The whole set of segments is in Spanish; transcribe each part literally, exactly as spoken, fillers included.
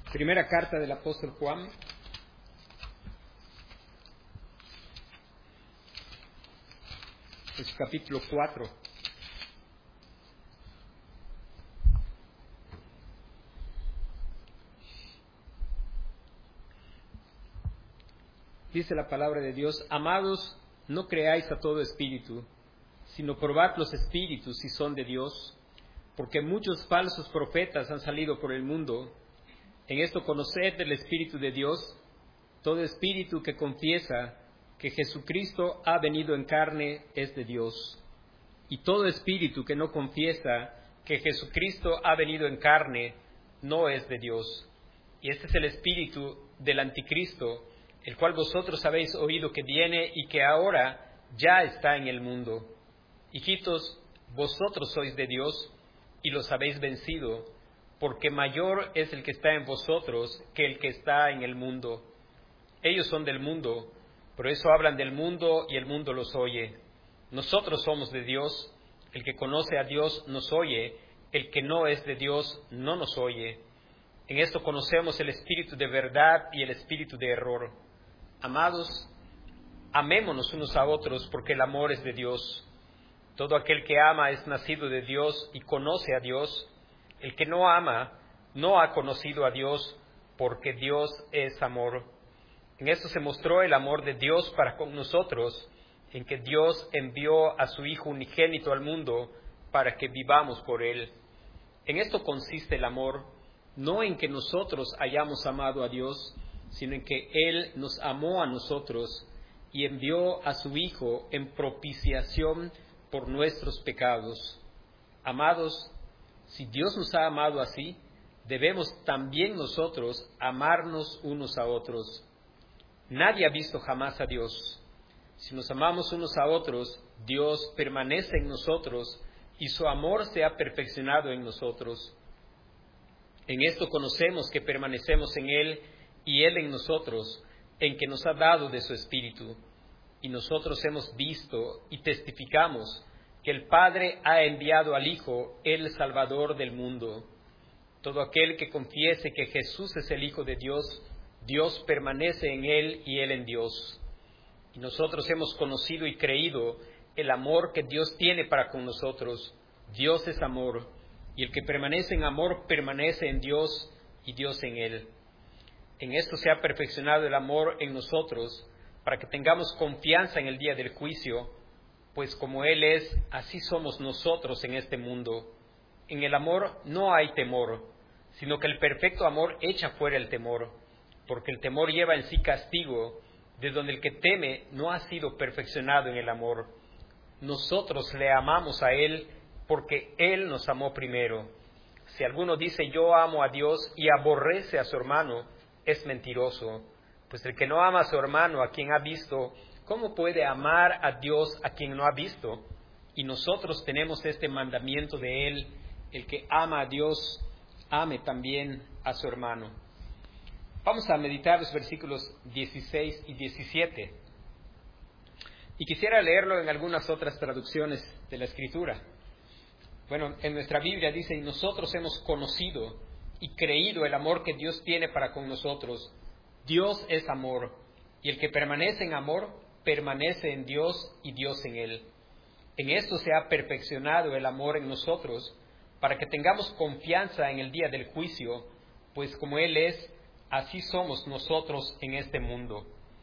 Primera carta del apóstol Juan. Es capítulo cuatro. Dice la palabra de Dios: amados, no creáis a todo espíritu, sino probad los espíritus si son de Dios, porque muchos falsos profetas han salido por el mundo. En esto conoced del Espíritu de Dios. Todo espíritu que confiesa que Jesucristo ha venido en carne es de Dios. Y todo espíritu que no confiesa que Jesucristo ha venido en carne no es de Dios. Y este es el espíritu del anticristo, el cual vosotros habéis oído que viene y que ahora ya está en el mundo. Hijitos, vosotros sois de Dios y los habéis vencido, porque mayor es el que está en vosotros que el que está en el mundo. Ellos son del mundo, por eso hablan del mundo y el mundo los oye. Nosotros somos de Dios, el que conoce a Dios nos oye, el que no es de Dios no nos oye. En esto conocemos el espíritu de verdad y el espíritu de error. Amados, amémonos unos a otros, porque el amor es de Dios. Todo aquel que ama es nacido de Dios y conoce a Dios. El que no ama no ha conocido a Dios, porque Dios es amor. En esto se mostró el amor de Dios para con nosotros, en que Dios envió a su Hijo unigénito al mundo para que vivamos por Él. En esto consiste el amor, no en que nosotros hayamos amado a Dios, sino en que Él nos amó a nosotros y envió a su Hijo en propiciación por nuestros pecados. Amados, si Dios nos ha amado así, debemos también nosotros amarnos unos a otros. Nadie ha visto jamás a Dios. Si nos amamos unos a otros, Dios permanece en nosotros y su amor se ha perfeccionado en nosotros. En esto conocemos que permanecemos en Él y Él en nosotros, en que nos ha dado de su Espíritu. Y nosotros hemos visto y testificamos que el Padre ha enviado al Hijo, el Salvador del mundo. Todo aquel que confiese que Jesús es el Hijo de Dios, Dios permanece en Él y Él en Dios. Y nosotros hemos conocido y creído el amor que Dios tiene para con nosotros. Dios es amor, y el que permanece en amor permanece en Dios y Dios en Él. En esto se ha perfeccionado el amor en nosotros, para que tengamos confianza en el día del juicio, pues como Él es, así somos nosotros en este mundo. En el amor no hay temor, sino que el perfecto amor echa fuera el temor, porque el temor lleva en sí castigo, de donde el que teme no ha sido perfeccionado en el amor. Nosotros le amamos a Él, porque Él nos amó primero. Si alguno dice yo amo a Dios y aborrece a su hermano, es mentiroso, pues el que no ama a su hermano a quien ha visto, ¿cómo puede amar a Dios a quien no ha visto? Y nosotros tenemos este mandamiento de Él: el que ama a Dios, ame también a su hermano. Vamos a meditar los versículos dieciséis y diecisiete. Y quisiera leerlo en algunas otras traducciones de la Escritura. Bueno, en nuestra Biblia dice: y nosotros hemos conocido y creído el amor que Dios tiene para con nosotros. Dios es amor, y el que permanece en amor, permanece en Dios y Dios en Él. En esto se ha perfeccionado el amor en nosotros, para que tengamos confianza en el día del juicio, pues como Él es, así somos nosotros en este mundo.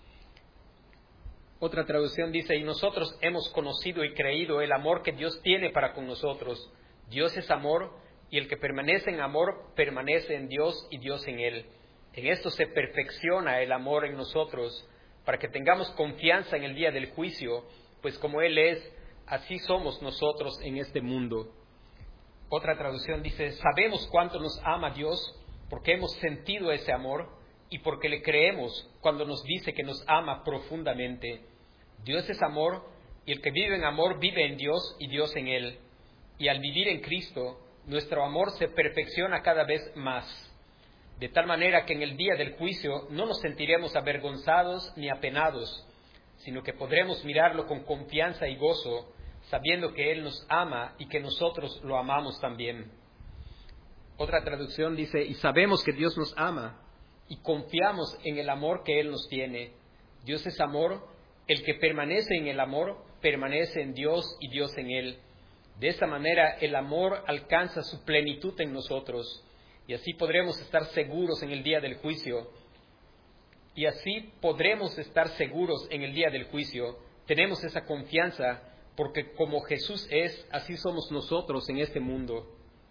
Otra traducción dice: y nosotros hemos conocido y creído el amor que Dios tiene para con nosotros. Dios es amor, y el que permanece en amor, permanece en Dios y Dios en Él. En esto se perfecciona el amor en nosotros, para que tengamos confianza en el día del juicio, pues como Él es, así somos nosotros en este mundo. Otra traducción dice: sabemos cuánto nos ama Dios, porque hemos sentido ese amor y porque le creemos cuando nos dice que nos ama profundamente. Dios es amor, y el que vive en amor vive en Dios y Dios en Él. Y al vivir en Cristo, nuestro amor se perfecciona cada vez más, de tal manera que en el día del juicio no nos sentiremos avergonzados ni apenados, sino que podremos mirarlo con confianza y gozo, sabiendo que Él nos ama y que nosotros lo amamos también. Otra traducción dice, y sabemos que Dios nos ama y confiamos en el amor que Él nos tiene. Dios es amor, el que permanece en el amor, permanece en Dios y Dios en Él. De esta manera el amor alcanza su plenitud en nosotros y así podremos estar seguros en el día del juicio. Y así podremos estar seguros en el día del juicio. Tenemos esa confianza porque como Jesús es, así somos nosotros en este mundo.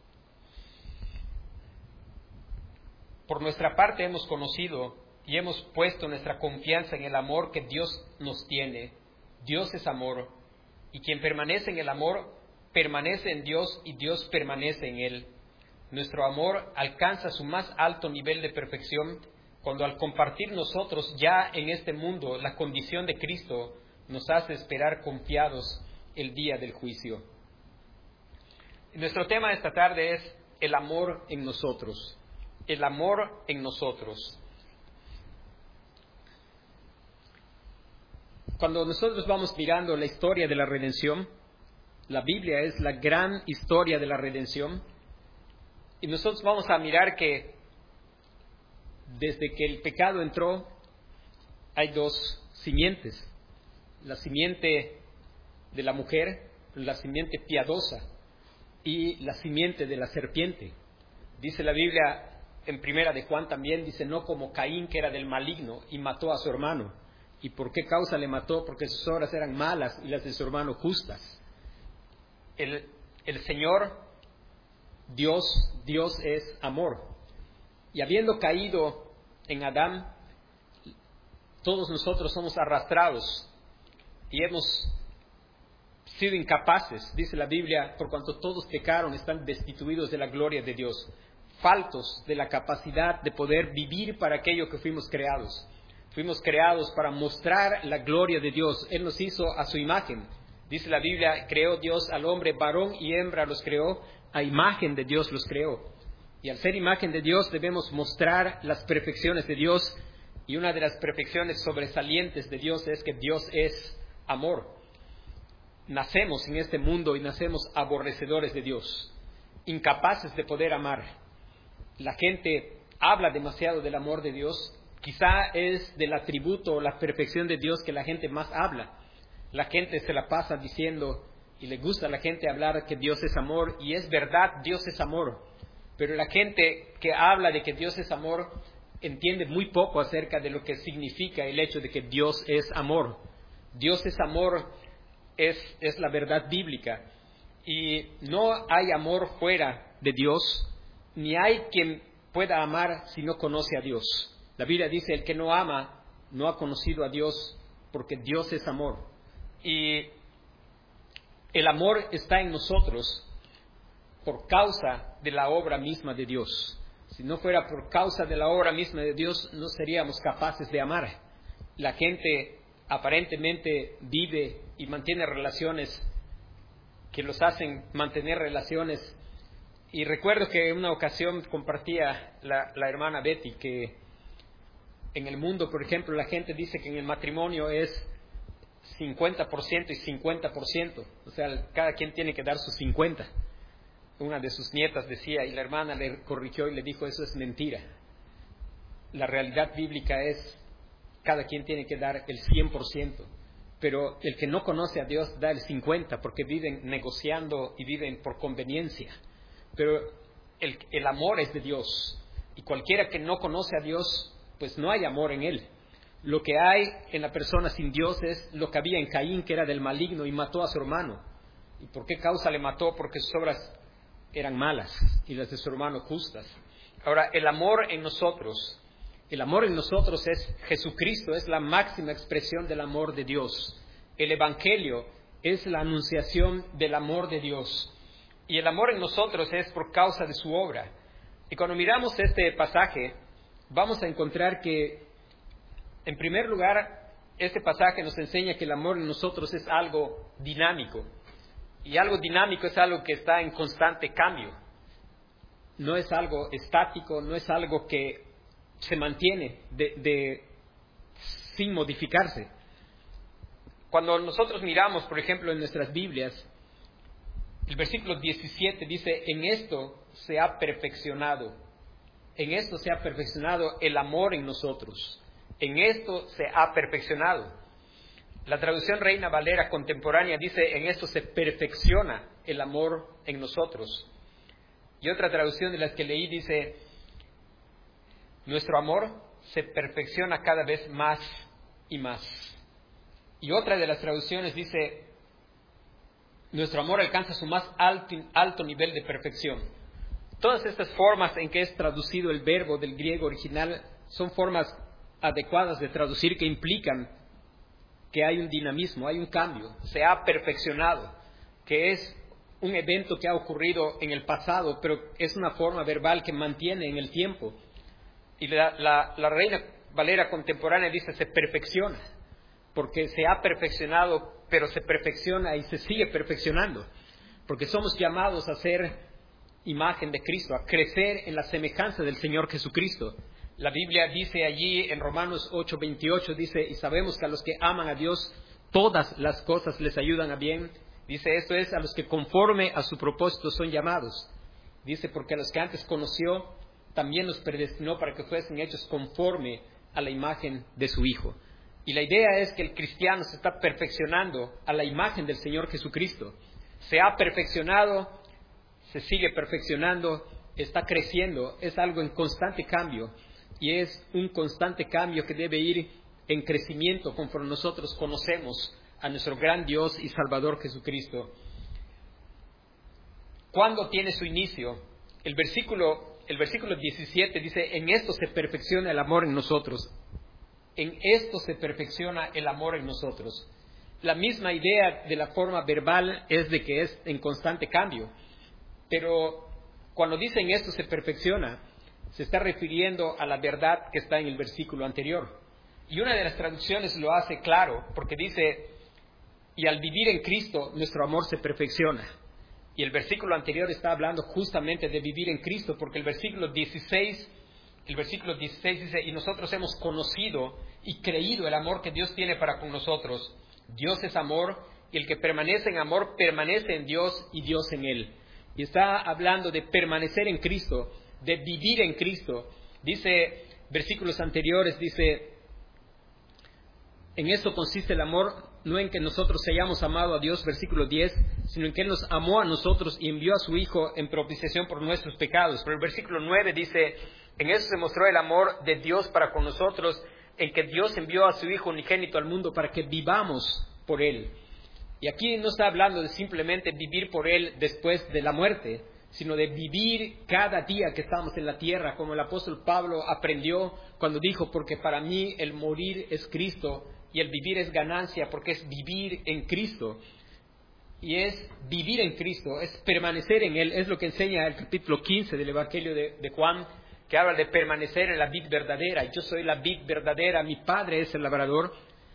Por nuestra parte hemos conocido y hemos puesto nuestra confianza en el amor que Dios nos tiene. Dios es amor, y quien permanece en el amor, permanece en Dios y Dios permanece en él. Nuestro amor alcanza su más alto nivel de perfección cuando al compartir nosotros ya en este mundo la condición de Cristo, nos hace esperar confiados el día del juicio. Nuestro tema de esta tarde es el amor en nosotros. El amor en nosotros. Cuando nosotros vamos mirando la historia de la redención, la Biblia es la gran historia de la redención, y nosotros vamos a mirar que desde que el pecado entró, hay dos simientes. La simiente de la mujer, la simiente piadosa, y la simiente de la serpiente. Dice la Biblia en primera de Juan también, dice, no como Caín, que era del maligno y mató a su hermano. ¿Y por qué causa le mató? Porque sus obras eran malas y las de su hermano justas. El, el Señor, Dios, Dios es amor. Y habiendo caído en Adán, todos nosotros somos arrastrados y hemos sido incapaces, dice la Biblia, por cuanto todos pecaron, están destituidos de la gloria de Dios, faltos de la capacidad de poder vivir para aquello que fuimos creados. Fuimos creados para mostrar la gloria de Dios. Él nos hizo a su imagen. Dice la Biblia, creó Dios al hombre, varón y hembra los creó, a imagen de Dios los creó. Y al ser imagen de Dios debemos mostrar las perfecciones de Dios, y una de las perfecciones sobresalientes de Dios es que Dios es amor. Nacemos en este mundo y nacemos aborrecedores de Dios, incapaces de poder amar. La gente habla demasiado del amor de Dios. Quizá es del atributo o la perfección de Dios que la gente más habla. La gente se la pasa diciendo, y le gusta a la gente hablar que Dios es amor, y es verdad, Dios es amor. Pero la gente que habla de que Dios es amor entiende muy poco acerca de lo que significa el hecho de que Dios es amor. Dios es amor, es, es la verdad bíblica. Y no hay amor fuera de Dios, ni hay quien pueda amar si no conoce a Dios. La Biblia dice, el que no ama no ha conocido a Dios, porque Dios es amor. Y el amor está en nosotros por causa de la obra misma de Dios. Si no fuera por causa de la obra misma de Dios, no seríamos capaces de amar. La gente aparentemente vive y mantiene relaciones que los hacen mantener relaciones. Y recuerdo que en una ocasión compartía la, la hermana Betty que en el mundo, por ejemplo, la gente dice que en el matrimonio es cincuenta por ciento y cincuenta por ciento. O sea, cada quien tiene que dar sus cincuenta. Una de sus nietas decía, y la hermana le corrigió y le dijo, eso es mentira. La realidad bíblica es, cada quien tiene que dar el cien por ciento. Pero el que no conoce a Dios da el cincuenta, porque viven negociando y viven por conveniencia. Pero el, el amor es de Dios. Y cualquiera que no conoce a Dios, pues no hay amor en él. Lo que hay en la persona sin Dios es lo que había en Caín, que era del maligno y mató a su hermano. ¿Y por qué causa le mató? Porque sus obras eran malas y las de su hermano justas. Ahora, el amor en nosotros, el amor en nosotros es Jesucristo, es la máxima expresión del amor de Dios. El Evangelio es la anunciación del amor de Dios. Y el amor en nosotros es por causa de su obra. Y cuando miramos este pasaje, vamos a encontrar que, en primer lugar, este pasaje nos enseña que el amor en nosotros es algo dinámico. Y algo dinámico es algo que está en constante cambio. No es algo estático, no es algo que se mantiene de, de, sin modificarse. Cuando nosotros miramos, por ejemplo, en nuestras Biblias, el versículo diecisiete dice, en esto se ha perfeccionado. En esto se ha perfeccionado el amor en nosotros. En esto se ha perfeccionado. La traducción Reina Valera contemporánea dice, en esto se perfecciona el amor en nosotros. Y otra traducción de las que leí dice, nuestro amor se perfecciona cada vez más y más. Y otra de las traducciones dice, nuestro amor alcanza su más alto, alto nivel de perfección. Todas estas formas en que es traducido el verbo del griego original son formas adecuadas de traducir que implican que hay un dinamismo, hay un cambio, se ha perfeccionado, que es un evento que ha ocurrido en el pasado, pero es una forma verbal que mantiene en el tiempo. Y la, la, la Reina Valera contemporánea dice se perfecciona, porque se ha perfeccionado, pero se perfecciona y se sigue perfeccionando, porque somos llamados a ser imagen de Cristo, a crecer en la semejanza del Señor Jesucristo. La Biblia dice allí en Romanos ocho veintiocho, dice, y sabemos que a los que aman a Dios, todas las cosas les ayudan a bien. Dice, esto es, a los que conforme a su propósito son llamados. Dice, porque a los que antes conoció, también los predestinó para que fuesen hechos conforme a la imagen de su Hijo. Y la idea es que el cristiano se está perfeccionando a la imagen del Señor Jesucristo. Se ha perfeccionado, se sigue perfeccionando, está creciendo, es algo en constante cambio. Y es un constante cambio que debe ir en crecimiento conforme nosotros conocemos a nuestro gran Dios y Salvador Jesucristo. ¿Cuándo tiene su inicio? El versículo, el versículo diecisiete dice, en esto se perfecciona el amor en nosotros. En esto se perfecciona el amor en nosotros. La misma idea de la forma verbal es de que es en constante cambio. Pero cuando dice en esto se perfecciona, se está refiriendo a la verdad que está en el versículo anterior. Y una de las traducciones lo hace claro, porque dice, y al vivir en Cristo, nuestro amor se perfecciona. Y el versículo anterior está hablando justamente de vivir en Cristo, porque el versículo dieciséis, el versículo dieciséis dice, y nosotros hemos conocido y creído el amor que Dios tiene para con nosotros. Dios es amor, y el que permanece en amor, permanece en Dios y Dios en él. Y está hablando de permanecer en Cristo, de vivir en Cristo. Dice, versículos anteriores, dice, en esto consiste el amor, no en que nosotros hayamos amado a Dios, versículo diez, sino en que Él nos amó a nosotros y envió a su Hijo en propiciación por nuestros pecados. Pero el versículo nueve dice, en eso se mostró el amor de Dios para con nosotros, en que Dios envió a su Hijo unigénito al mundo para que vivamos por Él. Y aquí no está hablando de simplemente vivir por Él después de la muerte, sino de vivir cada día que estamos en la tierra, como el apóstol Pablo aprendió cuando dijo, porque para mí el morir es Cristo y el vivir es ganancia, porque es vivir en Cristo. Y es vivir en Cristo, es permanecer en Él, es lo que enseña el capítulo quince del Evangelio de, de Juan, que habla de permanecer en la vid verdadera. Yo soy la vid verdadera, mi Padre es el labrador.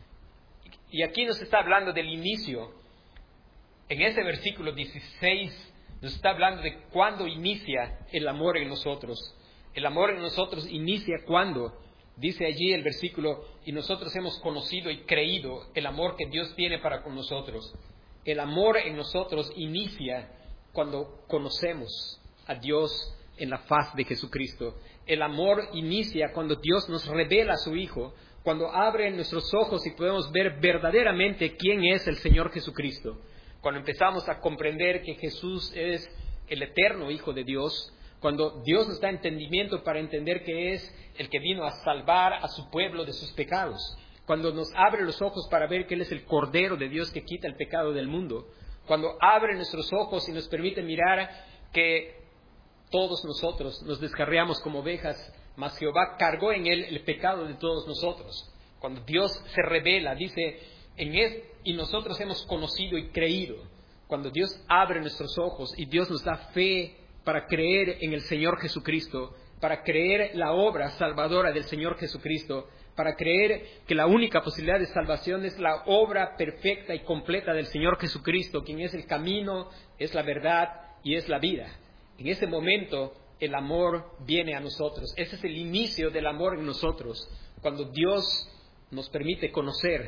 Y aquí nos está hablando del inicio. En ese versículo dieciséis nos está hablando de cuándo inicia el amor en nosotros. El amor en nosotros inicia cuando, dice allí el versículo, y nosotros hemos conocido y creído el amor que Dios tiene para con nosotros. El amor en nosotros inicia cuando conocemos a Dios en la faz de Jesucristo. El amor inicia cuando Dios nos revela a su Hijo, cuando abre nuestros ojos y podemos ver verdaderamente quién es el Señor Jesucristo. Cuando empezamos a comprender que Jesús es el eterno Hijo de Dios, cuando Dios nos da entendimiento para entender que es el que vino a salvar a su pueblo de sus pecados, cuando nos abre los ojos para ver que Él es el Cordero de Dios que quita el pecado del mundo, cuando abre nuestros ojos y nos permite mirar que todos nosotros nos descarriamos como ovejas, mas Jehová cargó en Él el pecado de todos nosotros. Cuando Dios se revela, dice, en Él y nosotros hemos conocido y creído. Cuando Dios abre nuestros ojos y Dios nos da fe para creer en el Señor Jesucristo, para creer la obra salvadora del Señor Jesucristo, para creer que la única posibilidad de salvación es la obra perfecta y completa del Señor Jesucristo, quien es el camino, es la verdad y es la vida. En ese momento el amor viene a nosotros. Ese es el inicio del amor en nosotros, cuando Dios nos permite conocer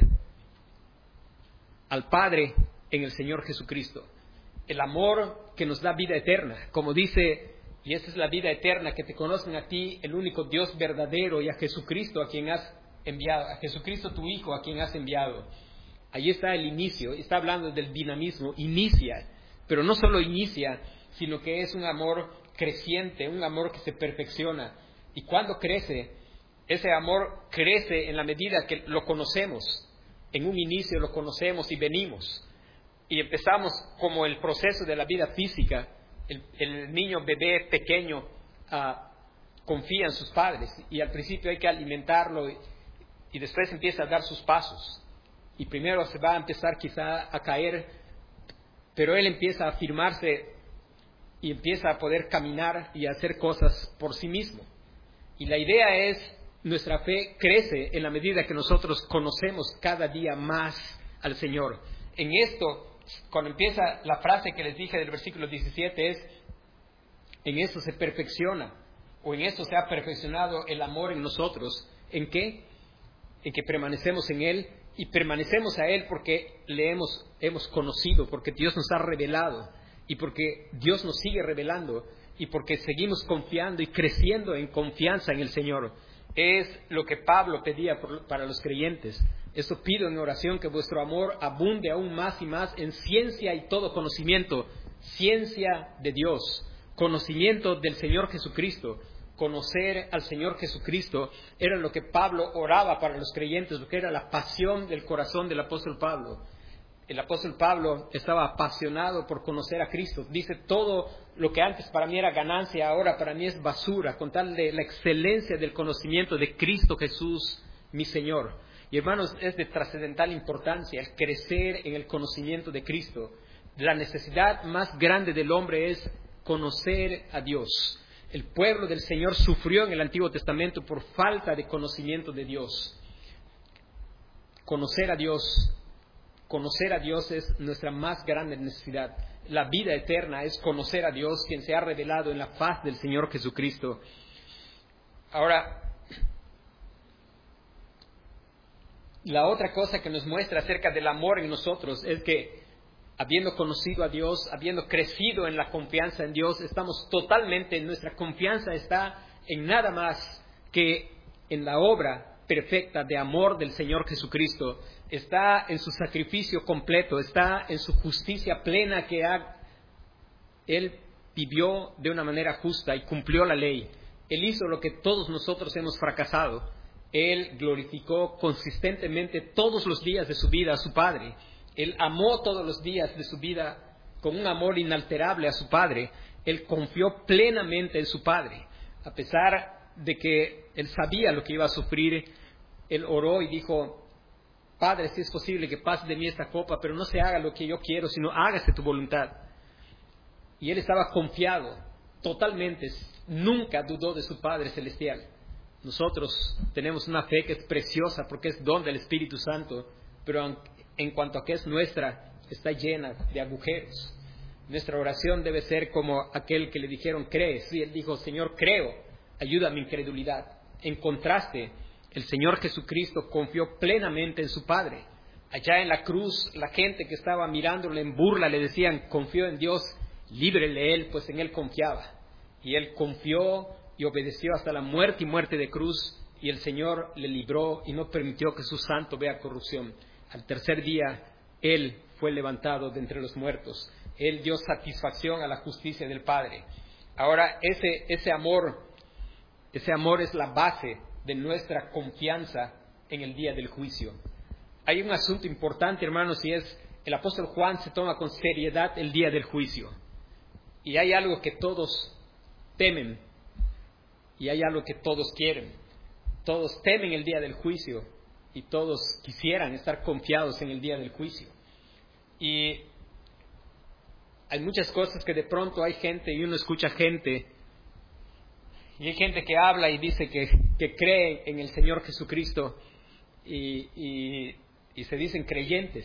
al Padre en el Señor Jesucristo. El amor que nos da vida eterna, como dice Y esa es la vida eterna, que te conozcan a ti, el único Dios verdadero, y a Jesucristo a quien has enviado, a Jesucristo tu Hijo a quien has enviado. Ahí está el inicio, está hablando del dinamismo, inicia, pero no solo inicia, sino que es un amor creciente, un amor que se perfecciona. Y cuando crece, ese amor crece en la medida que lo conocemos. En un inicio lo conocemos y venimos. Y empezamos como el proceso de la vida física. El, el niño bebé pequeño uh, confía en sus padres. Y al principio hay que alimentarlo y, y después empieza a dar sus pasos. Y primero se va a empezar quizá a caer, pero él empieza a afirmarse y empieza a poder caminar y a hacer cosas por sí mismo. Y la idea es, nuestra fe crece en la medida que nosotros conocemos cada día más al Señor. En esto, cuando empieza la frase que les dije del versículo diecisiete es, en esto se perfecciona, o en esto se ha perfeccionado el amor en nosotros. ¿En qué? En que permanecemos en Él, y permanecemos a Él porque le hemos, hemos conocido, porque Dios nos ha revelado, y porque Dios nos sigue revelando, y porque seguimos confiando y creciendo en confianza en el Señor. Es lo que Pablo pedía por, para los creyentes. Eso pido en oración, que vuestro amor abunde aún más y más en ciencia y todo conocimiento. Ciencia de Dios, conocimiento del Señor Jesucristo. Conocer al Señor Jesucristo era lo que Pablo oraba para los creyentes, lo que era la pasión del corazón del apóstol Pablo. El apóstol Pablo estaba apasionado por conocer a Cristo. Dice, todo lo que antes para mí era ganancia, ahora para mí es basura, con tal de la excelencia del conocimiento de Cristo Jesús, mi Señor. Y hermanos, es de trascendental importancia el crecer en el conocimiento de Cristo. La necesidad más grande del hombre es conocer a Dios. El pueblo del Señor sufrió en el Antiguo Testamento por falta de conocimiento de Dios. Conocer a Dios, conocer a Dios es nuestra más grande necesidad. La vida eterna es conocer a Dios, quien se ha revelado en la faz del Señor Jesucristo. Ahora, la otra cosa que nos muestra acerca del amor en nosotros es que, habiendo conocido a Dios, habiendo crecido en la confianza en Dios, estamos totalmente, nuestra confianza está en nada más que en la obra perfecta de amor del Señor Jesucristo. Está en su sacrificio completo, está en su justicia plena que ha, Él vivió de una manera justa y cumplió la ley. Él hizo lo que todos nosotros hemos fracasado. Él glorificó consistentemente todos los días de su vida a su Padre. Él amó todos los días de su vida con un amor inalterable a su Padre. Él confió plenamente en su Padre. A pesar de que él sabía lo que iba a sufrir, él oró y dijo, Padre, si es posible que pase de mí esta copa, pero no se haga lo que yo quiero, sino hágase tu voluntad. Y él estaba confiado totalmente, nunca dudó de su Padre Celestial. Nosotros tenemos una fe que es preciosa porque es don del Espíritu Santo, pero en cuanto a que es nuestra, está llena de agujeros. Nuestra oración debe ser como aquel que le dijeron, ¿crees? Y él dijo, Señor, creo, ayuda a mi incredulidad. En contraste, el Señor Jesucristo confió plenamente en su Padre. Allá en la cruz, la gente que estaba mirándole en burla le decían, confío en Dios, líbrele Él, pues en Él confiaba. Y Él confió y obedeció hasta la muerte y muerte de cruz, y el Señor le libró y no permitió que su santo vea corrupción. Al tercer día, Él fue levantado de entre los muertos. Él dio satisfacción a la justicia del Padre. Ahora, ese, ese amor, ese amor es la base de nuestra confianza en el día del juicio. Hay un asunto importante, hermanos, y es el apóstol Juan se toma con seriedad el día del juicio. Y hay algo que todos temen y hay algo que todos quieren. Todos temen el día del juicio y todos quisieran estar confiados en el día del juicio. Y hay muchas cosas que de pronto hay gente y uno escucha gente y hay gente que habla y dice que, que cree en el Señor Jesucristo y, y, y se dicen creyentes.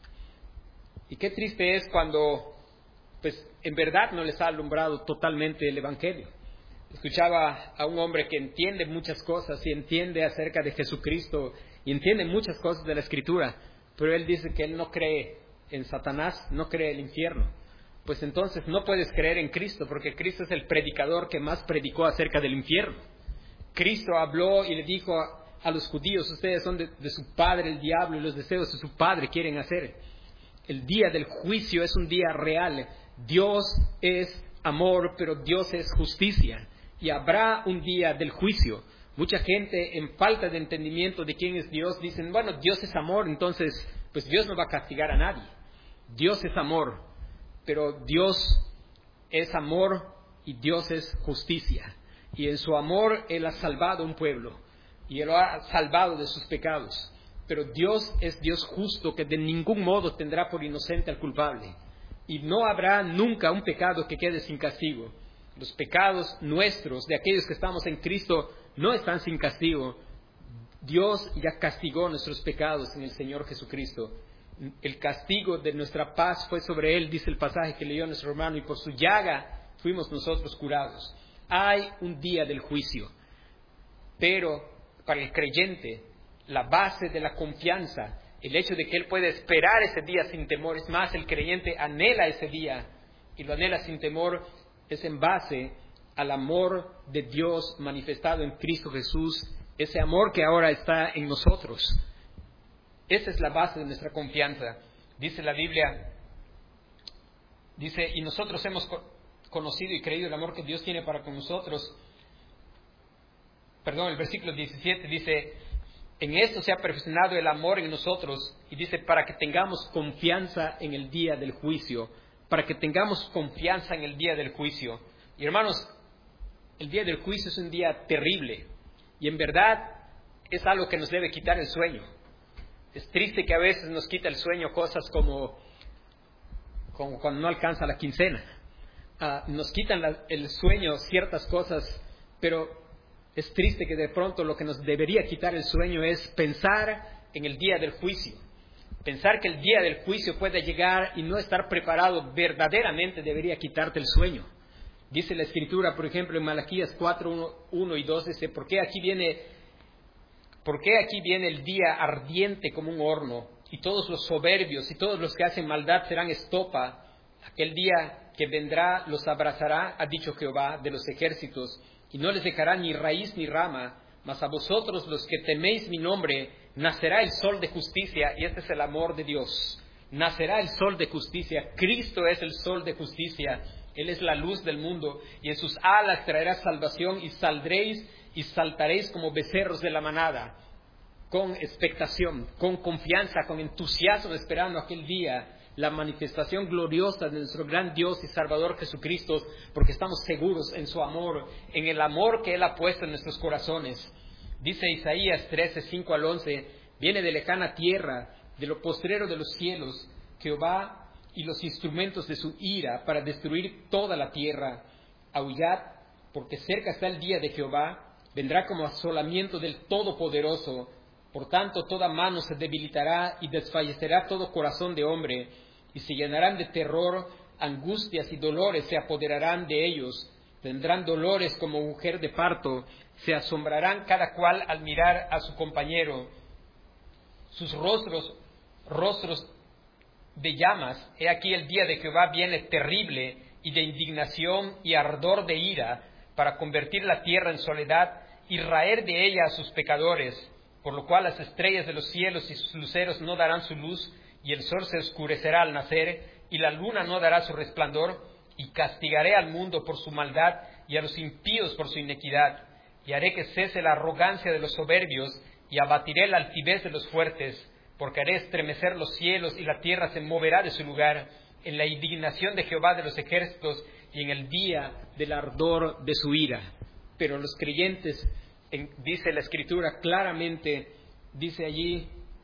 Y qué triste es cuando, pues, en verdad no les ha alumbrado totalmente el Evangelio. Escuchaba a un hombre que entiende muchas cosas y entiende acerca de Jesucristo y entiende muchas cosas de la Escritura, pero él dice que él no cree en Satanás, no cree en el infierno, pues entonces no puedes creer en Cristo, porque Cristo es el predicador que más predicó acerca del infierno. Cristo habló y le dijo a, a los judíos, ustedes son de, de su padre el diablo y los deseos de su padre quieren hacer. El día del juicio es un día real. Dios es amor, pero Dios es justicia. Y habrá un día del juicio. Mucha gente, en falta de entendimiento de quién es Dios, dicen, bueno, Dios es amor, entonces, pues Dios no va a castigar a nadie. Dios es amor, pero Dios es amor y Dios es justicia. Y en su amor Él ha salvado a un pueblo y Él lo ha salvado de sus pecados. Pero Dios es Dios justo, que de ningún modo tendrá por inocente al culpable. Y no habrá nunca un pecado que quede sin castigo. Los pecados nuestros, de aquellos que estamos en Cristo, no están sin castigo. Dios ya castigó nuestros pecados en el Señor Jesucristo. El castigo de nuestra paz fue sobre Él, dice el pasaje que leyó nuestro hermano, y por su llaga fuimos nosotros curados. Hay un día del juicio, pero para el creyente, la base de la confianza, el hecho de que él puede esperar ese día sin temor, es más, el creyente anhela ese día y lo anhela sin temor, es en base al amor de Dios manifestado en Cristo Jesús, ese amor que ahora está en nosotros. Esa es la base de nuestra confianza. Dice la Biblia, dice, y nosotros hemos conocido y creído el amor que Dios tiene para con nosotros. Perdón, el versículo diecisiete dice, en esto se ha perfeccionado el amor en nosotros, y dice, para que tengamos confianza en el día del juicio, para que tengamos confianza en el día del juicio. Y hermanos, el día del juicio es un día terrible, y en verdad es algo que nos debe quitar el sueño. Es triste que a veces nos quita el sueño cosas como, como cuando no alcanza la quincena. Uh, nos quitan la, el sueño ciertas cosas, pero es triste que de pronto lo que nos debería quitar el sueño es pensar en el día del juicio. Pensar que el día del juicio puede llegar y no estar preparado verdaderamente debería quitarte el sueño. Dice la Escritura, por ejemplo, en Malaquías cuatro, uno y dos, dice, ¿por qué aquí viene... ¿Por qué aquí viene el día ardiente como un horno, y todos los soberbios y todos los que hacen maldad serán estopa? Aquel día que vendrá los abrazará, ha dicho Jehová de los ejércitos, y no les dejará ni raíz ni rama, mas a vosotros los que teméis mi nombre, nacerá el sol de justicia, y este es el amor de Dios. Nacerá el sol de justicia. Cristo es el sol de justicia. Él es la luz del mundo, y en sus alas traerá salvación, y saldréis y saltaréis como becerros de la manada, con expectación, con confianza, con entusiasmo, esperando aquel día, la manifestación gloriosa de nuestro gran Dios y Salvador Jesucristo, porque estamos seguros en su amor, en el amor que Él ha puesto en nuestros corazones. Dice Isaías trece, cinco al once, viene de lejana tierra, de lo postrero de los cielos, Jehová y los instrumentos de su ira para destruir toda la tierra. Aullad, porque cerca está el día de Jehová, vendrá como asolamiento del Todopoderoso. Por tanto, toda mano se debilitará y desfallecerá todo corazón de hombre, y se llenarán de terror, angustias y dolores se apoderarán de ellos. Tendrán dolores como mujer de parto, se asombrarán cada cual al mirar a su compañero. Sus rostros, rostros de llamas, he aquí el día de Jehová viene terrible, y de indignación y ardor de ira, para convertir la tierra en soledad y raer de ella a sus pecadores, por lo cual las estrellas de los cielos y sus luceros no darán su luz, y el sol se oscurecerá al nacer, y la luna no dará su resplandor, y castigaré al mundo por su maldad, y a los impíos por su iniquidad, y haré que cese la arrogancia de los soberbios, y abatiré la altivez de los fuertes, porque haré estremecer los cielos, y la tierra se moverá de su lugar, en la indignación de Jehová de los ejércitos, y en el día del ardor de su ira. Pero los creyentes, en, dice la Escritura claramente, dice allí,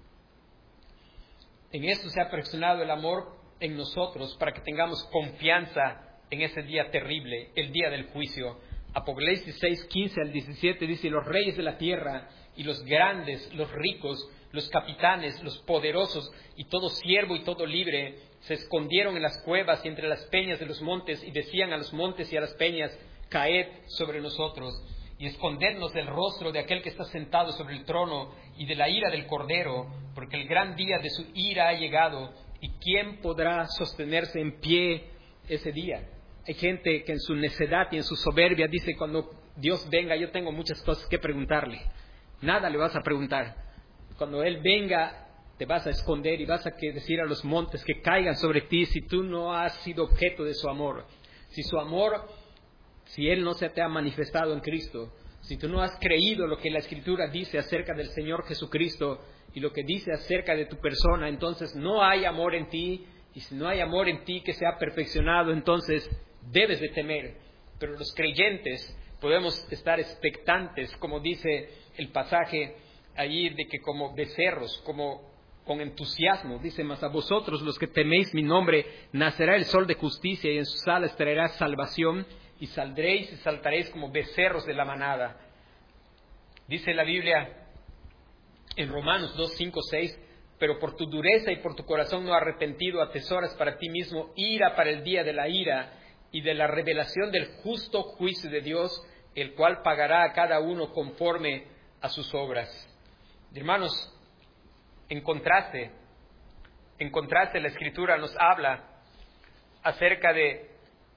en esto se ha perfeccionado el amor en nosotros, para que tengamos confianza en ese día terrible, el día del juicio. Apocalipsis seis, quince al diecisiete dice, los reyes de la tierra, y los grandes, los ricos, los capitanes, los poderosos, y todo siervo y todo libre, se escondieron en las cuevas y entre las peñas de los montes, y decían a los montes y a las peñas, caed sobre nosotros, y escondednos del rostro de aquel que está sentado sobre el trono, y de la ira del Cordero, porque el gran día de su ira ha llegado, y quién podrá sostenerse en pie ese día. Hay gente que en su necedad y en su soberbia dice, cuando Dios venga, yo tengo muchas cosas que preguntarle. Nada le vas a preguntar. Cuando Él venga, te vas a esconder y vas a decir a los montes que caigan sobre ti si tú no has sido objeto de su amor. Si su amor, si Él no se te ha manifestado en Cristo, si tú no has creído lo que la Escritura dice acerca del Señor Jesucristo y lo que dice acerca de tu persona, entonces no hay amor en ti, y si no hay amor en ti que se ha perfeccionado, entonces debes de temer. Pero los creyentes podemos estar expectantes, como dice el pasaje allí, de que como becerros, como con entusiasmo, dice, mas a vosotros los que teméis mi nombre, nacerá el sol de justicia y en sus alas traerá salvación, y saldréis y saltaréis como becerros de la manada. Dice la Biblia en Romanos dos, cinco, seis, pero por tu dureza y por tu corazón no arrepentido atesoras para ti mismo ira para el día de la ira y de la revelación del justo juicio de Dios, el cual pagará a cada uno conforme a sus obras. Hermanos, en contraste, en contraste la Escritura nos habla acerca de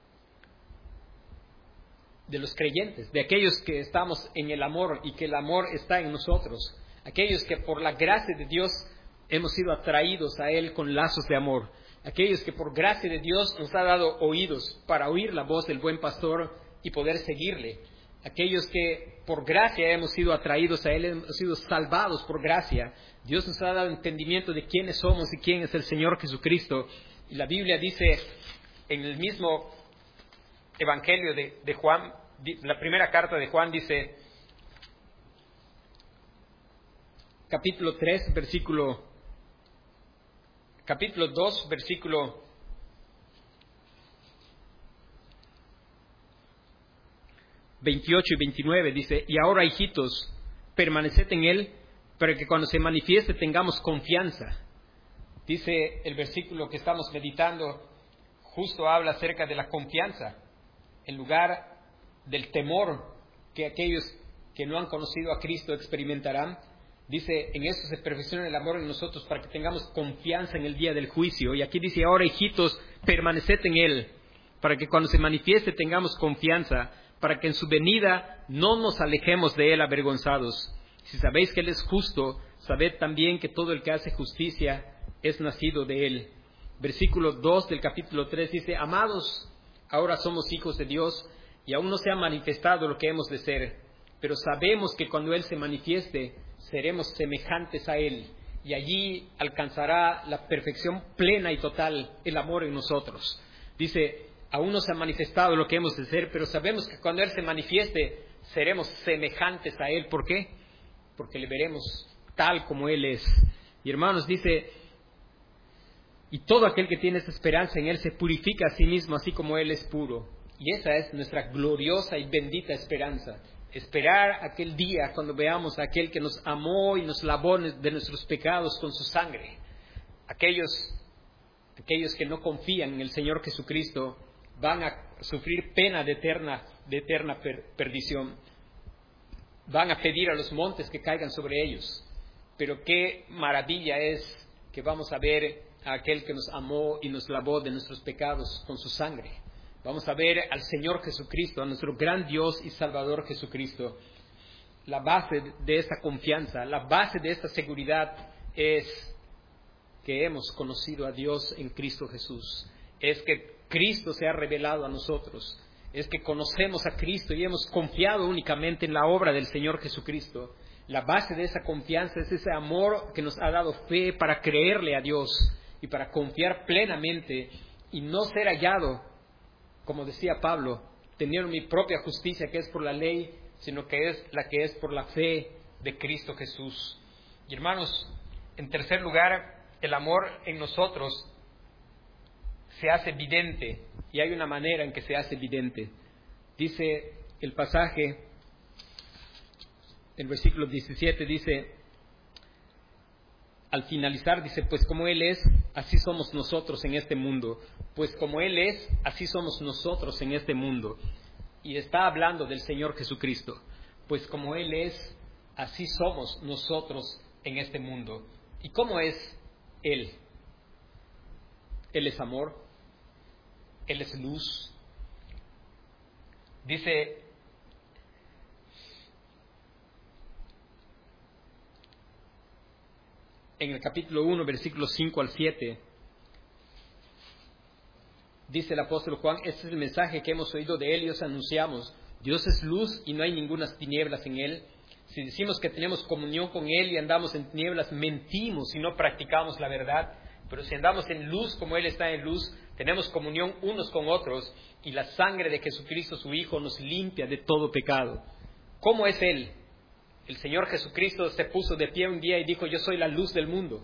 de los creyentes, de aquellos que estamos en el amor y que el amor está en nosotros, aquellos que por la gracia de Dios hemos sido atraídos a Él con lazos de amor, aquellos que por gracia de Dios nos ha dado oídos para oír la voz del buen pastor y poder seguirle, aquellos que por gracia hemos sido atraídos a Él, hemos sido salvados por gracia. Dios nos ha dado entendimiento de quiénes somos y quién es el Señor Jesucristo. Y la Biblia dice en el mismo Evangelio de, de Juan, la primera carta de Juan dice, capítulo tres, versículo, capítulo dos, versículo veintiocho y veintinueve, dice, y ahora, hijitos, permaneced en Él, para que cuando se manifieste tengamos confianza. Dice el versículo que estamos meditando, justo habla acerca de la confianza, en lugar del temor que aquellos que no han conocido a Cristo experimentarán. Dice, en eso se perfecciona el amor en nosotros para que tengamos confianza en el día del juicio. Y aquí dice, ahora, hijitos, permaneced en Él, para que cuando se manifieste tengamos confianza, para que en su venida no nos alejemos de Él avergonzados. Si sabéis que Él es justo, sabed también que todo el que hace justicia es nacido de Él. Versículo dos del capítulo tres dice, amados, ahora somos hijos de Dios y aún no se ha manifestado lo que hemos de ser, pero sabemos que cuando Él se manifieste, seremos semejantes a Él y allí alcanzará la perfección plena y total el amor en nosotros. Dice, aún no se ha manifestado lo que hemos de ser, pero sabemos que cuando Él se manifieste, seremos semejantes a Él. ¿Por qué? Porque le veremos tal como Él es. Y hermanos, dice, y todo aquel que tiene esa esperanza en Él se purifica a sí mismo, así como Él es puro. Y esa es nuestra gloriosa y bendita esperanza. Esperar aquel día cuando veamos a aquel que nos amó y nos lavó de nuestros pecados con su sangre. Aquellos, aquellos que no confían en el Señor Jesucristo van a sufrir pena de eterna, de eterna per- perdición. Van a pedir a los montes que caigan sobre ellos. Pero qué maravilla es que vamos a ver a aquel que nos amó y nos lavó de nuestros pecados con su sangre. Vamos a ver al Señor Jesucristo, a nuestro gran Dios y Salvador Jesucristo. La base de esta confianza, la base de esta seguridad es que hemos conocido a Dios en Cristo Jesús. Es que Cristo se ha revelado a nosotros. Es que conocemos a Cristo y hemos confiado únicamente en la obra del Señor Jesucristo. La base de esa confianza es ese amor que nos ha dado fe para creerle a Dios y para confiar plenamente y no ser hallado, como decía Pablo, teniendo mi propia justicia que es por la ley, sino que es la que es por la fe de Cristo Jesús. Y hermanos, en tercer lugar, el amor en nosotros se hace evidente, y hay una manera en que se hace evidente. Dice el pasaje, el versículo diecisiete dice, al finalizar dice, pues como Él es, así somos nosotros en este mundo. Pues como Él es, así somos nosotros en este mundo. Y está hablando del Señor Jesucristo. Pues como Él es, así somos nosotros en este mundo. ¿Y cómo es Él? Él es amor. Él es luz. Dice, en el capítulo uno, versículos cinco al siete, dice el apóstol Juan, este es el mensaje que hemos oído de Él y os anunciamos. Dios es luz y no hay ninguna tinieblas en Él. Si decimos que tenemos comunión con Él y andamos en tinieblas, mentimos y no practicamos la verdad. Pero si andamos en luz como Él está en luz, tenemos comunión unos con otros y la sangre de Jesucristo, su Hijo, nos limpia de todo pecado. ¿Cómo es Él? El Señor Jesucristo se puso de pie un día y dijo, yo soy la luz del mundo.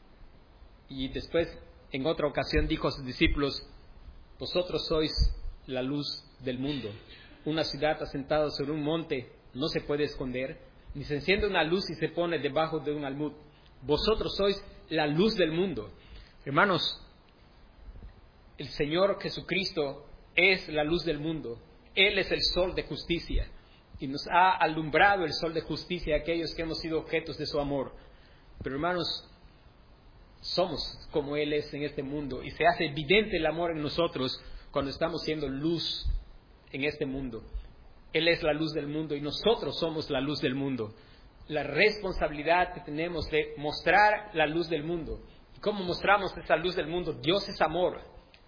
Y después, en otra ocasión, dijo a sus discípulos, vosotros sois la luz del mundo. Una ciudad asentada sobre un monte no se puede esconder, ni se enciende una luz y se pone debajo de un almud. Vosotros sois la luz del mundo. Hermanos, el Señor Jesucristo es la luz del mundo. Él es el sol de justicia. Y nos ha alumbrado el sol de justicia a aquellos que hemos sido objetos de su amor. Pero hermanos, somos como Él es en este mundo. Y se hace evidente el amor en nosotros cuando estamos siendo luz en este mundo. Él es la luz del mundo y nosotros somos la luz del mundo. La responsabilidad que tenemos de mostrar la luz del mundo. ¿Y cómo mostramos esa luz del mundo? Dios es amor.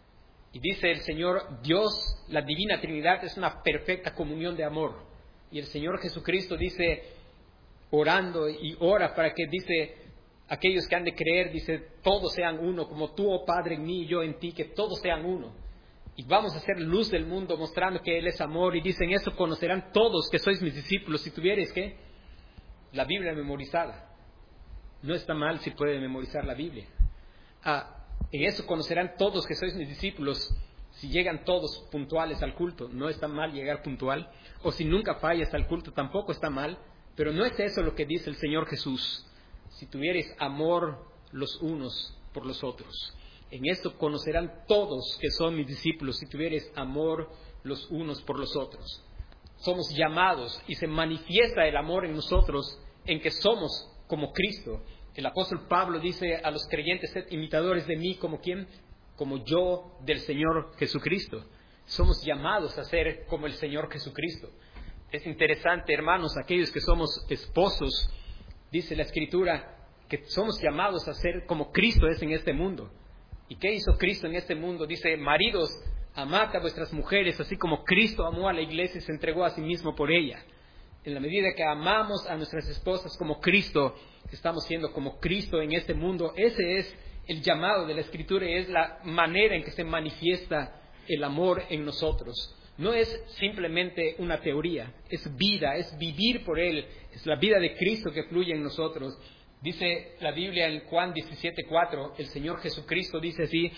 Y dice el Señor, Dios, la Divina Trinidad, es una perfecta comunión de amor. Y el Señor Jesucristo dice, orando y ora para que, dice, aquellos que han de creer, dice, todos sean uno, como tú, oh Padre, en mí y yo en ti, que todos sean uno. Y vamos a ser luz del mundo mostrando que Él es amor. Y dicen, eso conocerán todos que sois mis discípulos si tuvierais, ¿qué? La Biblia memorizada. No está mal si puede memorizar la Biblia. Ah, en eso conocerán todos que sois mis discípulos si llegan todos puntuales al culto. No está mal llegar puntual. O si nunca fallas al culto, tampoco está mal. Pero no es eso lo que dice el Señor Jesús. Si tuvierais amor los unos por los otros. En esto conocerán todos que son mis discípulos si tuvierais amor los unos por los otros. Somos llamados y se manifiesta el amor en nosotros en que somos como Cristo. El apóstol Pablo dice a los creyentes, sed imitadores de mí, ¿como quién? Como yo del Señor Jesucristo. Somos llamados a ser como el Señor Jesucristo. Es interesante, hermanos, aquellos que somos esposos, dice la Escritura, que somos llamados a ser como Cristo es en este mundo. ¿Y qué hizo Cristo en este mundo? Dice, maridos, amad a vuestras mujeres, así como Cristo amó a la iglesia y se entregó a sí mismo por ella. En la medida que amamos a nuestras esposas como Cristo, estamos siendo como Cristo en este mundo. Ese es el llamado de la Escritura y es la manera en que se manifiesta el amor en nosotros. No es simplemente una teoría, es vida, es vivir por Él, es la vida de Cristo que fluye en nosotros. Dice la Biblia en Juan diecisiete cuatro, el Señor Jesucristo dice así,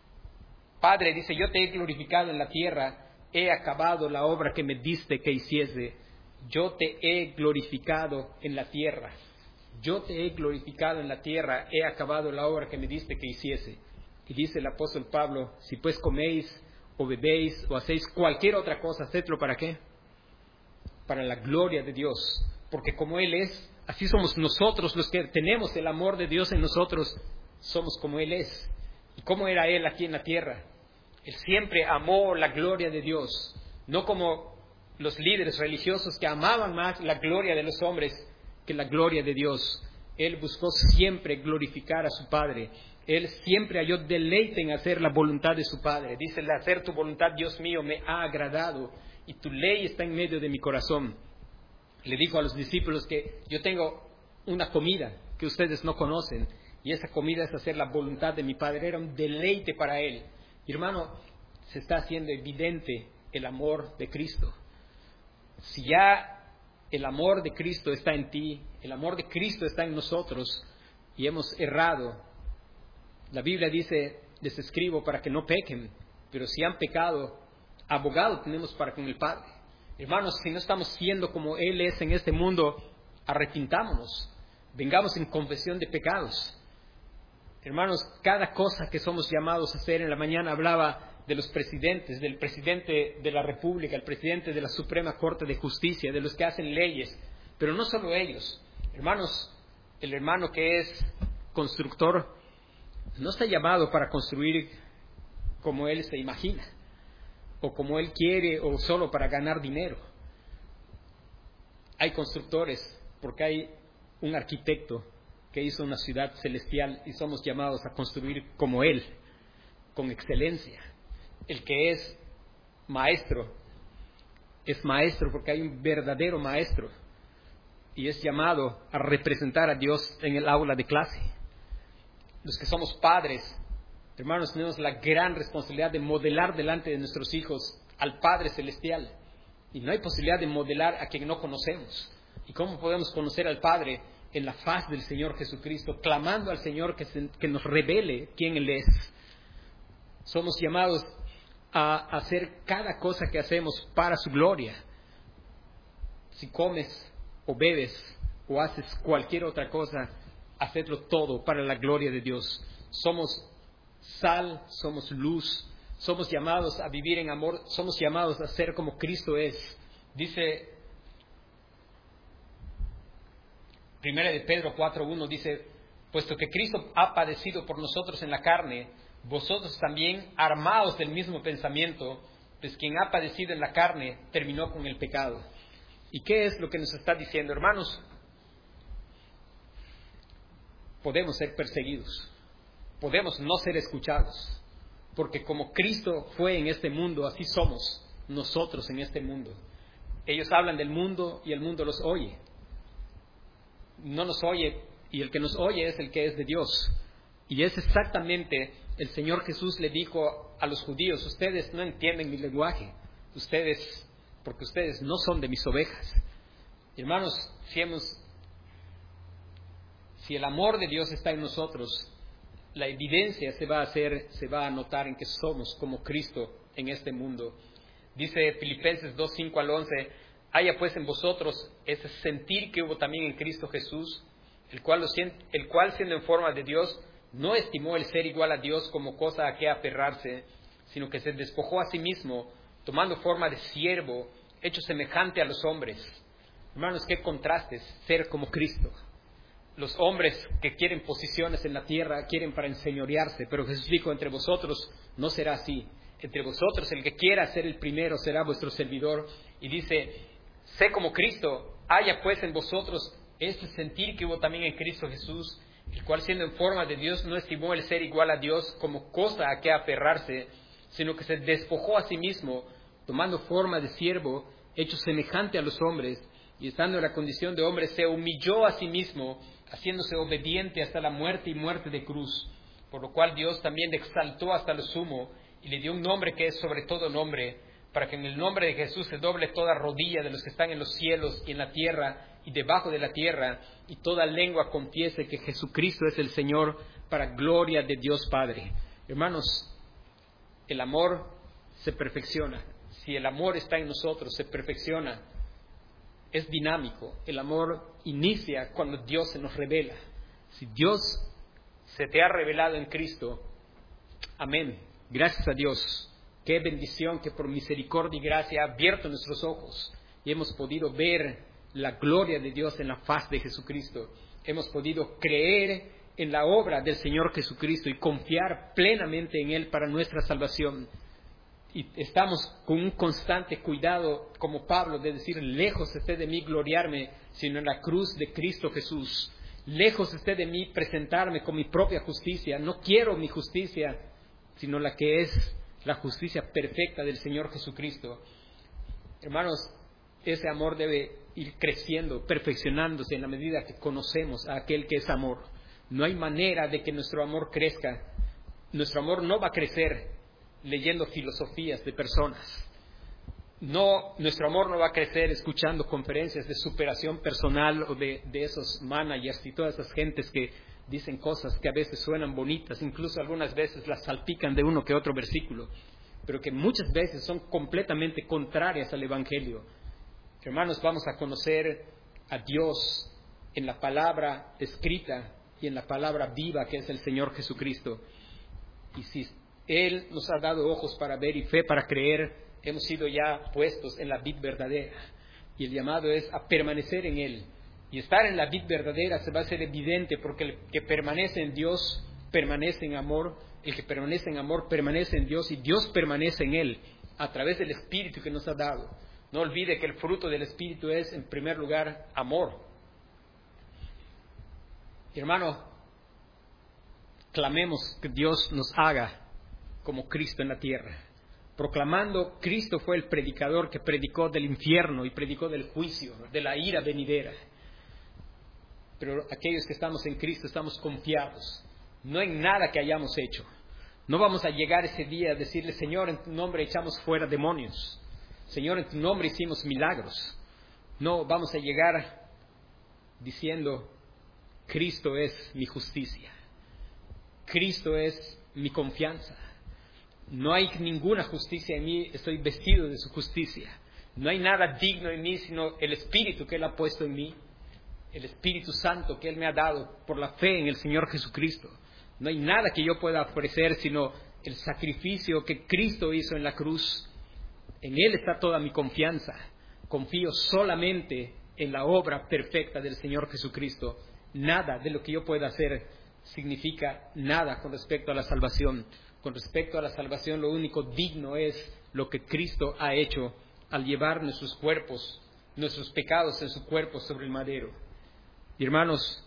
Padre, dice, yo te he glorificado en la tierra, he acabado la obra que me diste que hiciese. Yo te he glorificado en la tierra, yo te he glorificado en la tierra, he acabado la obra que me diste que hiciese. Y dice el apóstol Pablo, si pues coméis o bebéis o hacéis cualquier otra cosa, hacedlo ¿para qué? Para la gloria de Dios, porque como Él es, así somos nosotros los que tenemos el amor de Dios en nosotros, somos como Él es. ¿Y cómo era Él aquí en la tierra? Él siempre amó la gloria de Dios, no como los líderes religiosos que amaban más la gloria de los hombres que la gloria de Dios. Él buscó siempre glorificar a su Padre. Él siempre halló deleite en hacer la voluntad de su Padre. Dice, el hacer tu voluntad, Dios mío, me ha agradado y tu ley está en medio de mi corazón. Le dijo a los discípulos que yo tengo una comida que ustedes no conocen y esa comida es hacer la voluntad de mi Padre. Era un deleite para Él. Y hermano, se está haciendo evidente el amor de Cristo. Si ya el amor de Cristo está en ti, el amor de Cristo está en nosotros y hemos errado, la Biblia dice, les escribo para que no pequen, pero si han pecado, abogado tenemos para con el Padre. Hermanos, si no estamos siendo como Él es en este mundo, arrepintámonos, vengamos en confesión de pecados. Hermanos, cada cosa que somos llamados a hacer, en la mañana hablaba de los presidentes, del presidente de la República, el presidente de la Suprema Corte de Justicia, de los que hacen leyes, pero no solo ellos. Hermanos, el hermano que es constructor no está llamado para construir como él se imagina. o como Él quiere o solo para ganar dinero. Hay constructores porque hay un arquitecto que hizo una ciudad celestial y somos llamados a construir como Él, con excelencia. El que es maestro, es maestro porque hay un verdadero maestro y es llamado a representar a Dios en el aula de clase. Los que somos padres, hermanos, tenemos la gran responsabilidad de modelar delante de nuestros hijos al Padre Celestial. Y no hay posibilidad de modelar a quien no conocemos. ¿Y cómo podemos conocer al Padre? En la faz del Señor Jesucristo, clamando al Señor que, se, que nos revele quién Él es. Somos llamados a hacer cada cosa que hacemos para su gloria. Si comes o bebes o haces cualquier otra cosa, hacedlo todo para la gloria de Dios. Somos sal, somos luz, somos llamados a vivir en amor, somos llamados a ser como Cristo es. Dice Primera de Pedro cuatro uno, dice: puesto que Cristo ha padecido por nosotros en la carne, vosotros también armaos del mismo pensamiento, pues quien ha padecido en la carne terminó con el pecado. ¿Y qué es lo que nos está diciendo, hermanos? Podemos ser perseguidos, podemos no ser escuchados, porque como Cristo fue en este mundo, así somos nosotros en este mundo. Ellos hablan del mundo y el mundo los oye. No nos oye, y el que nos oye es el que es de Dios. Y es exactamente, el Señor Jesús le dijo a los judíos: ustedes no entienden mi lenguaje, ustedes, porque ustedes no son de mis ovejas. Hermanos, si hemos Si el amor de Dios está en nosotros, la evidencia se va a hacer, se va a notar en que somos como Cristo en este mundo. Dice Filipenses dos, cinco al once: haya pues en vosotros ese sentir que hubo también en Cristo Jesús, el cual, lo, el cual siendo en forma de Dios, no estimó el ser igual a Dios como cosa a que aferrarse, sino que se despojó a sí mismo, tomando forma de siervo, hecho semejante a los hombres. Hermanos, qué contrastes, ser como Cristo. Los hombres que quieren posiciones en la tierra quieren para enseñorearse, pero Jesús dijo: entre vosotros no será así. Entre vosotros el que quiera ser el primero será vuestro servidor. Y dice: sé como Cristo, haya pues en vosotros este sentir que hubo también en Cristo Jesús, el cual siendo en forma de Dios no estimó el ser igual a Dios como cosa a que aferrarse, sino que se despojó a sí mismo, tomando forma de siervo, hecho semejante a los hombres, y estando en la condición de hombre se humilló a sí mismo, haciéndose obediente hasta la muerte y muerte de cruz, por lo cual Dios también le exaltó hasta lo sumo y le dio un nombre que es sobre todo nombre, para que en el nombre de Jesús se doble toda rodilla de los que están en los cielos y en la tierra y debajo de la tierra, y toda lengua confiese que Jesucristo es el Señor, para gloria de Dios Padre. Hermanos, el amor se perfecciona. Si el amor está en nosotros, se perfecciona. Es dinámico. El amor inicia cuando Dios se nos revela. Si Dios se te ha revelado en Cristo, amén. Gracias a Dios. Qué bendición que por misericordia y gracia ha abierto nuestros ojos y hemos podido ver la gloria de Dios en la faz de Jesucristo. Hemos podido creer en la obra del Señor Jesucristo y confiar plenamente en Él para nuestra salvación. Y estamos con un constante cuidado, como Pablo, de decir: lejos esté de mí gloriarme, sino en la cruz de Cristo Jesús. Lejos esté de mí presentarme con mi propia justicia. No quiero mi justicia, sino la que es la justicia perfecta del Señor Jesucristo. Hermanos, ese amor debe ir creciendo, perfeccionándose en la medida que conocemos a aquel que es amor. No hay manera de que nuestro amor crezca. Nuestro amor no va a crecer leyendo filosofías de personas. No, nuestro amor no va a crecer escuchando conferencias de superación personal o de, de esos managers y todas esas gentes que dicen cosas que a veces suenan bonitas, incluso algunas veces las salpican de uno que otro versículo, pero que muchas veces son completamente contrarias al Evangelio. Hermanos, vamos a conocer a Dios en la palabra escrita y en la palabra viva que es el Señor Jesucristo. Y si Él nos ha dado ojos para ver y fe para creer, hemos sido ya puestos en la vid verdadera. Y el llamado es a permanecer en Él. Y estar en la vid verdadera se va a hacer evidente porque el que permanece en Dios permanece en amor. El que permanece en amor permanece en Dios y Dios permanece en Él. a través del Espíritu que nos ha dado. No olvide que el fruto del Espíritu es, en primer lugar, amor. Hermano, clamemos que Dios nos haga como Cristo en la tierra. Proclamando, Cristo fue el predicador que predicó del infierno y predicó del juicio, de la ira venidera. Pero aquellos que estamos en Cristo estamos confiados. No hay nada que hayamos hecho. No vamos a llegar ese día a decirle, Señor, en tu nombre echamos fuera demonios. Señor, en tu nombre hicimos milagros. No, vamos a llegar diciendo, Cristo es mi justicia. Cristo es mi confianza. No hay ninguna justicia en mí, estoy vestido de su justicia. No hay nada digno en mí, sino el Espíritu que Él ha puesto en mí. El Espíritu Santo que Él me ha dado por la fe en el Señor Jesucristo. No hay nada que yo pueda ofrecer, sino el sacrificio que Cristo hizo en la cruz. En Él está toda mi confianza. Confío solamente en la obra perfecta del Señor Jesucristo. Nada de lo que yo pueda hacer significa nada con respecto a la salvación. Con respecto a la salvación, lo único digno es lo que Cristo ha hecho al llevar nuestros cuerpos, nuestros pecados en su cuerpo sobre el madero. Y hermanos,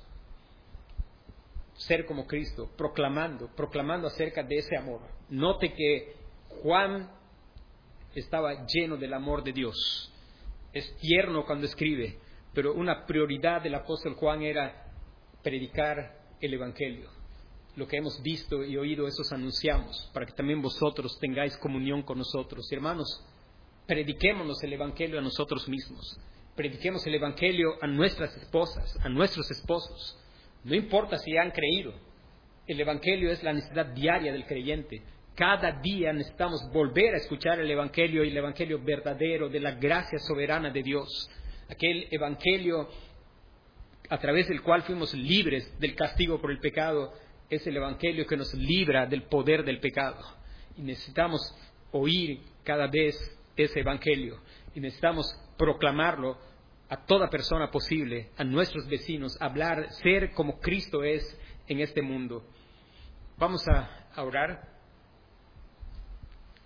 ser como Cristo, proclamando, proclamando acerca de ese amor. Note que Juan estaba lleno del amor de Dios. Es tierno cuando escribe, pero una prioridad del apóstol Juan era predicar el Evangelio. Lo que hemos visto y oído, eso os anunciamos, para que también vosotros tengáis comunión con nosotros. Y hermanos, prediquémonos el Evangelio a nosotros mismos. Prediquemos el Evangelio a nuestras esposas, a nuestros esposos. No importa si han creído. El Evangelio es la necesidad diaria del creyente. Cada día necesitamos volver a escuchar el Evangelio, y el Evangelio verdadero de la gracia soberana de Dios. Aquel Evangelio a través del cual fuimos libres del castigo por el pecado, es el Evangelio que nos libra del poder del pecado. Y necesitamos oír cada vez ese Evangelio. Y necesitamos proclamarlo a toda persona posible, a nuestros vecinos, hablar, ser como Cristo es en este mundo. Vamos a orar.